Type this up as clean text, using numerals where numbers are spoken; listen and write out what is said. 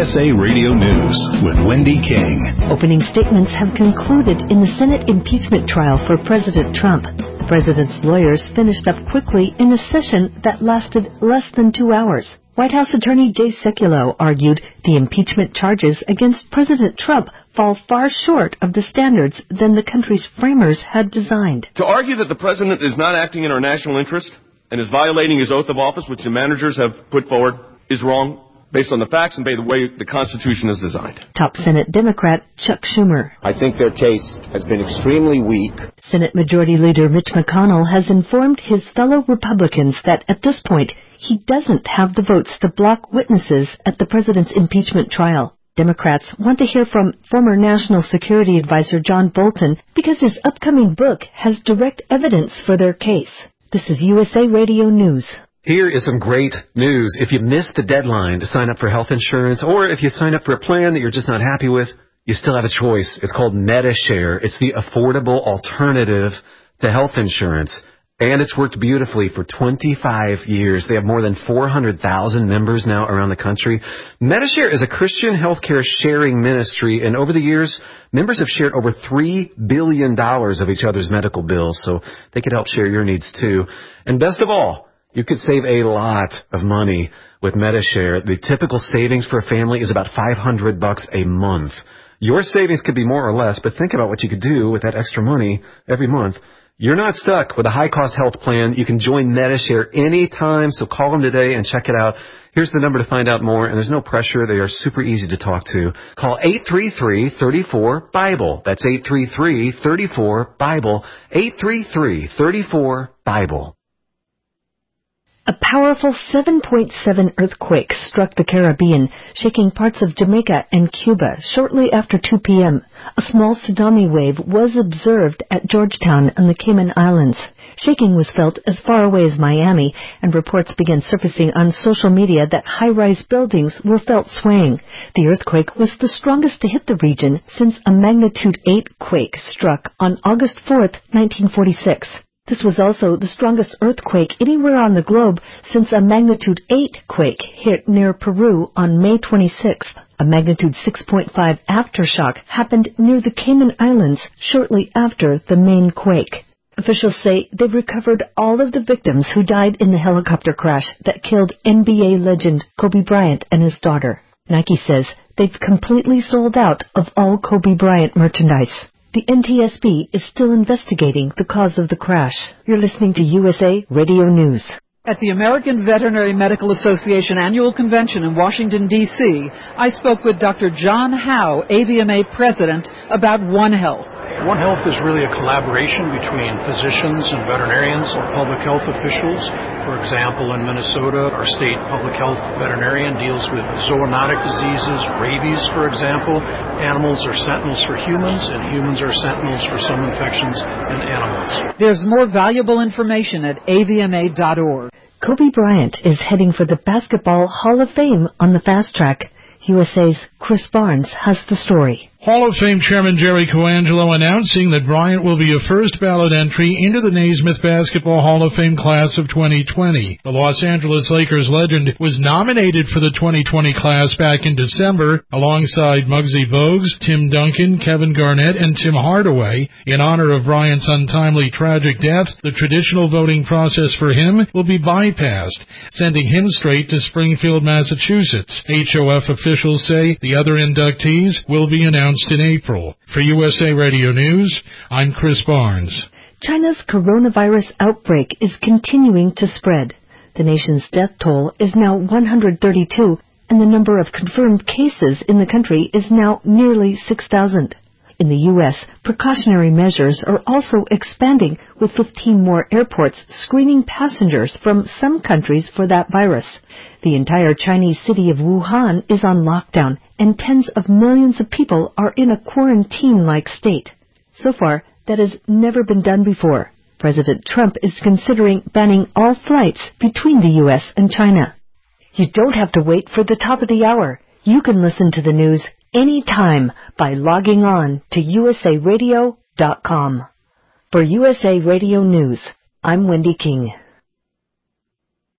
USA Radio News with Wendy King. Opening statements have concluded in the Senate impeachment trial for President Trump. The president's lawyers finished up quickly in a session that lasted less than 2 hours. White House attorney Jay Sekulow argued the impeachment charges against President Trump fall far short of the standards than the country's framers had designed. To argue that the president is not acting in our national interest and is violating his oath of office, which the managers have put forward, is wrong based on the facts and by the way the Constitution is designed. Top Senate Democrat Chuck Schumer. I think their case has been extremely weak. Senate Majority Leader Mitch McConnell has informed his fellow Republicans that at this point he doesn't have the votes to block witnesses at the president's impeachment trial. Democrats want to hear from former National Security Advisor John Bolton because his upcoming book has direct evidence for their case. This is USA Radio News. Here is some great news. If you missed the deadline to sign up for health insurance, or if you sign up for a plan that you're just not happy with, you still have a choice. It's called Medi-Share. It's the affordable alternative to health insurance. And it's worked beautifully for 25 years. They have more than 400,000 members now around the country. Medi-Share is a Christian healthcare sharing ministry, and over the years, members have shared over $3 billion of each other's medical bills, so they could help share your needs too. And best of all, you could save a lot of money with Medi-Share. The typical savings for a family is about $500 a month. Your savings could be more or less, but think about what you could do with that extra money every month. You're not stuck with a high-cost health plan. You can join Medi-Share anytime, so call them today and check it out. Here's the number to find out more, and there's no pressure. They are super easy to talk to. Call 833-34-BIBLE. That's 833-34-BIBLE. 833-34-BIBLE. A powerful 7.7 earthquake struck the Caribbean, shaking parts of Jamaica and Cuba shortly after 2 p.m. A small tsunami wave was observed at Georgetown on the Cayman Islands. Shaking was felt as far away as Miami, and reports began surfacing on social media that high-rise buildings were felt swaying. The earthquake was the strongest to hit the region since a magnitude 8 quake struck on August 4th, 1946. This was also the strongest earthquake anywhere on the globe since a magnitude 8 quake hit near Peru on May 26th. A magnitude 6.5 aftershock happened near the Cayman Islands shortly after the main quake. Officials say they've recovered all of the victims who died in the helicopter crash that killed NBA legend Kobe Bryant and his daughter. Nike says they've completely sold out of all Kobe Bryant merchandise. The NTSB is still investigating the cause of the crash. You're listening to USA Radio News. At the American Veterinary Medical Association Annual Convention in Washington, D.C., I spoke with Dr. John Howe, AVMA President, about One Health. One Health is really a collaboration between physicians and veterinarians and public health officials. For example, in Minnesota, our state public health veterinarian deals with zoonotic diseases, rabies, for example. Animals are sentinels for humans, and humans are sentinels for some infections in animals. There's more valuable information at avma.org. Kobe Bryant is heading for the Basketball Hall of Fame on the fast track. USA's Chris Barnes has the story. Hall of Fame Chairman Jerry Colangelo announcing that Bryant will be a first-ballot entry into the Naismith Basketball Hall of Fame class of 2020. The Los Angeles Lakers legend was nominated for the 2020 class back in December alongside Muggsy Bogues, Tim Duncan, Kevin Garnett, and Tim Hardaway. In honor of Bryant's untimely tragic death, the traditional voting process for him will be bypassed, sending him straight to Springfield, Massachusetts. HOF officials say the other inductees will be announced in April. For USA Radio News, I'm Chris Barnes. China's coronavirus outbreak is continuing to spread. The nation's death toll is now 132, and the number of confirmed cases in the country is now nearly 6,000. In the U.S., precautionary measures are also expanding, with 15 more airports screening passengers from some countries for that virus. The entire Chinese city of Wuhan is on lockdown, and tens of millions of people are in a quarantine-like state. So far, that has never been done before. President Trump is considering banning all flights between the U.S. and China. You don't have to wait for the top of the hour. You can listen to the news anytime by logging on to usaradio.com. For USA Radio News, I'm Wendy King.